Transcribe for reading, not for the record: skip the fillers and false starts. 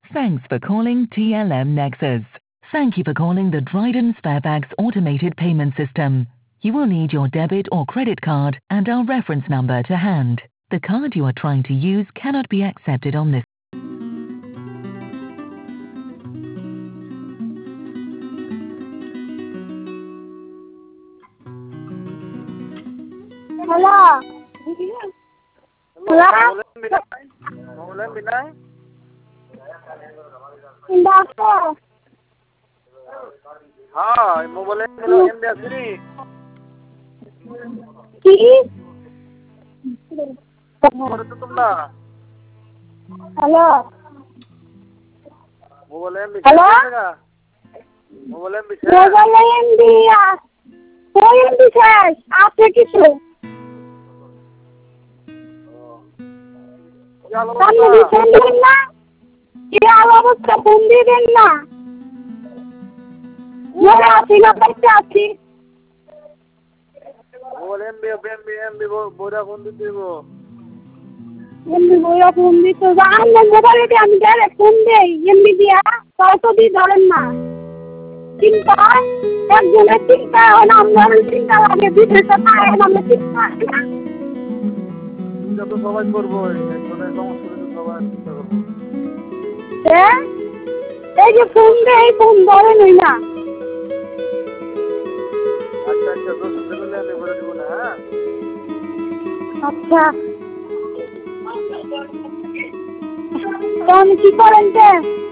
Thanks for calling TLM Nexus. Thank you for calling the Dryden Sparebags automated payment system. You will need your debit or credit card and our reference number to hand. The card you are trying to use cannot be accepted on this. Hello. Hello. Maulan Binay? Doctor. हाँ mobile में एम देसरी Please. और तो तुम ना Hello. Mobile में Hello? Mobile में Mobile India. Phone India. आपसे किसको? Kamu disembunyikan na? Iya, awak tersembunyikan na? Mula sila pasti. Mobile में बोरा फोन दे वो এমনি বইয়া ফোন দিত আমার মোবাইলে আমি ডাইরেক্ট ফোন দেই এমনি দিয়া কত দিয়ে ধরেন না চিন্তা একজনের চিন্তা হয় না আমার চিন্তা লাগে বিদেশে পায় না আমি চিন্তা না যত সবাই করবো একজনের সমস্যা তো সবাই চিন্তা করবো এই যে ফোন দেয় এই ফোন ধরেন না আচ্ছা আচ্ছা দোষ দিলে আমি বলে দিব না হ্যাঁ আচ্ছা তো আমি কি করেন